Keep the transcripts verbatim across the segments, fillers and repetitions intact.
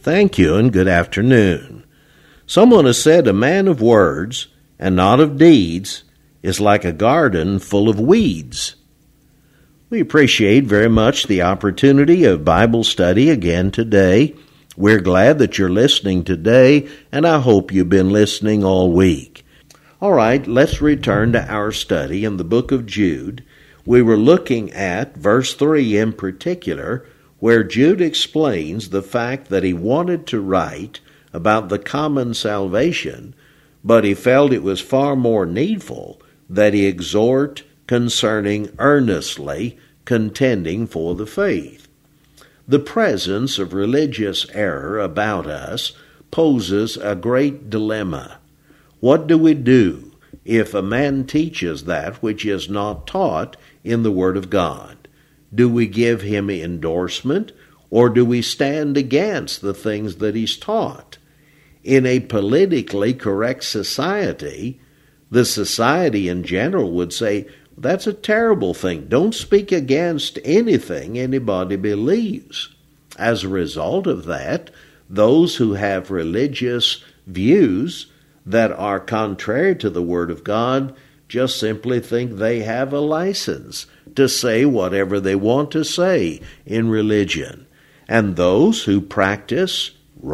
Thank you, and good afternoon. Someone has said a man of words and not of deeds is like a garden full of weeds. We appreciate very much the opportunity of Bible study again today. We're glad that you're listening today, and I hope you've been listening all week. All right, let's return to our study in the book of Jude. We were looking at verse three in particular, where Jude explains the fact that he wanted to write about the common salvation, but he felt it was far more needful that he exhort concerning earnestly contending for the faith. The presence of religious error about us poses a great dilemma. What do we do if a man teaches that which is not taught in the Word of God? Do we give him endorsement, or do we stand against the things that he's taught? In a politically correct society, the society in general would say, that's a terrible thing. Don't speak against anything anybody believes. As a result of that, those who have religious views that are contrary to the Word of God just simply think they have a license to say whatever they want to say in religion. And those who practice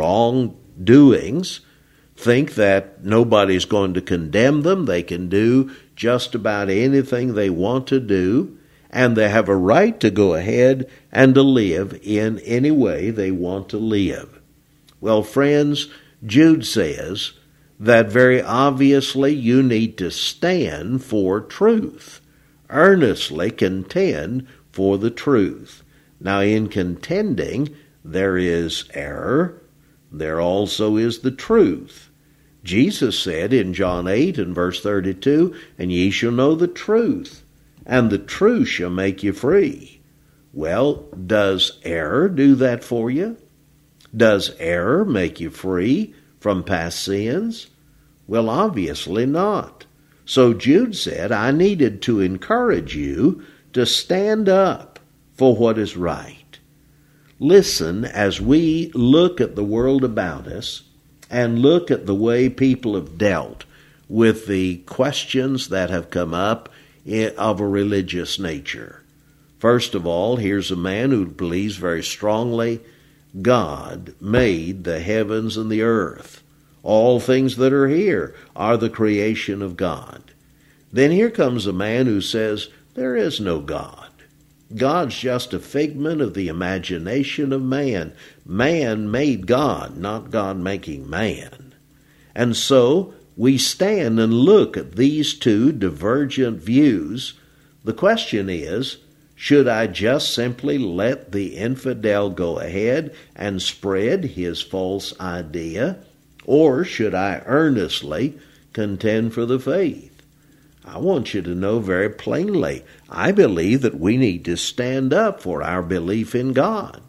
wrongdoings think that nobody's going to condemn them. They can do just about anything they want to do, and they have a right to go ahead and to live in any way they want to live. Well, friends, Jude says that very obviously you need to stand for truth. Earnestly contend for the truth. Now, in contending, there is error. There also is the truth. Jesus said in John eight and verse thirty-two, "And ye shall know the truth, and the truth shall make you free." Well, does error do that for you? Does error make you free from past sins? Well, obviously not. So Jude said, I needed to encourage you to stand up for what is right. Listen, as we look at the world about us and look at the way people have dealt with the questions that have come up of a religious nature. First of all, here's a man who believes very strongly God made the heavens and the earth. All things that are here are the creation of God. Then here comes a man who says, there is no God. God's just a figment of the imagination of man. Man made God, not God making man. And so we stand and look at these two divergent views. The question is, should I just simply let the infidel go ahead and spread his false idea? Or should I earnestly contend for the faith? I want you to know very plainly, I believe that we need to stand up for our belief in God.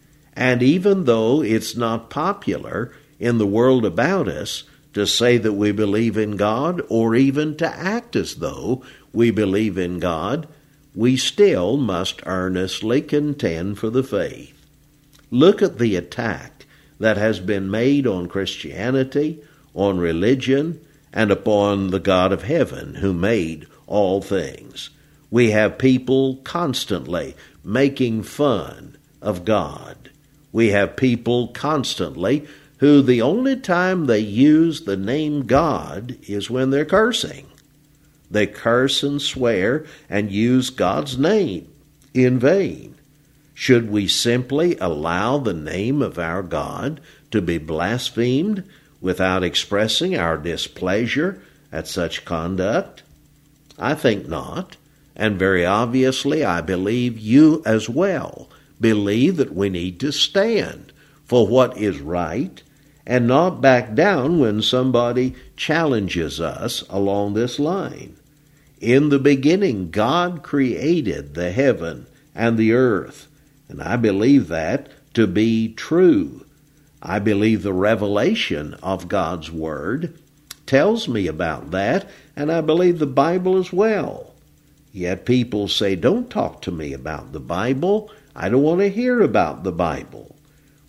And even though it's not popular in the world about us to say that we believe in God, or even to act as though we believe in God, we still must earnestly contend for the faith. Look at the attack that has been made on Christianity, on religion, and upon the God of heaven who made all things. We have people constantly making fun of God. We have people constantly who the only time they use the name God is when they're cursing. They curse and swear and use God's name in vain. Should we simply allow the name of our God to be blasphemed without expressing our displeasure at such conduct? I think not. And very obviously, I believe you as well believe that we need to stand for what is right and not back down when somebody challenges us along this line. In the beginning, God created the heaven and the earth, and I believe that to be true. I believe the revelation of God's Word tells me about that, and I believe the Bible as well. Yet people say, don't talk to me about the Bible. I don't want to hear about the Bible.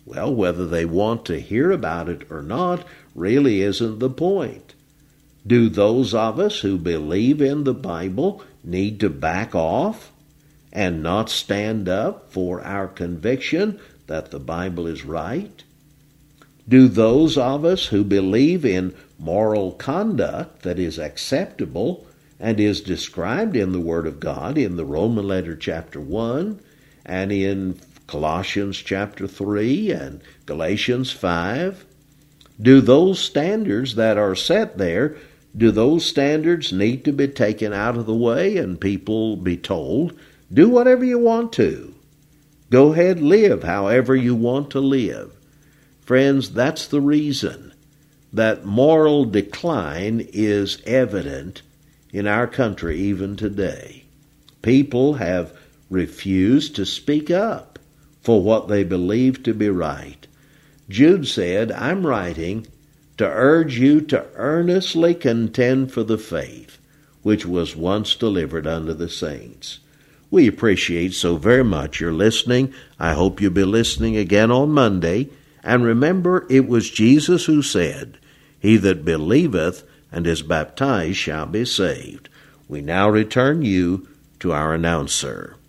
Well, whether they want to hear about it or not really isn't the point. Do those of us who believe in the Bible need to back off and not stand up for our conviction that the Bible is right? Do those of us who believe in moral conduct that is acceptable and is described in the Word of God in the Roman letter chapter one and in Colossians chapter three and Galatians five, do those standards that are set there, do those standards need to be taken out of the way and people be told, do whatever you want to. Go ahead, live however you want to live. Friends, that's the reason that moral decline is evident in our country even today. People have refused to speak up for what they believe to be right. Jude said, I'm writing to urge you to earnestly contend for the faith which was once delivered unto the saints. We appreciate so very much your listening. I hope you'll be listening again on Monday. And remember, it was Jesus who said, He that believeth and is baptized shall be saved. We now return you to our announcer.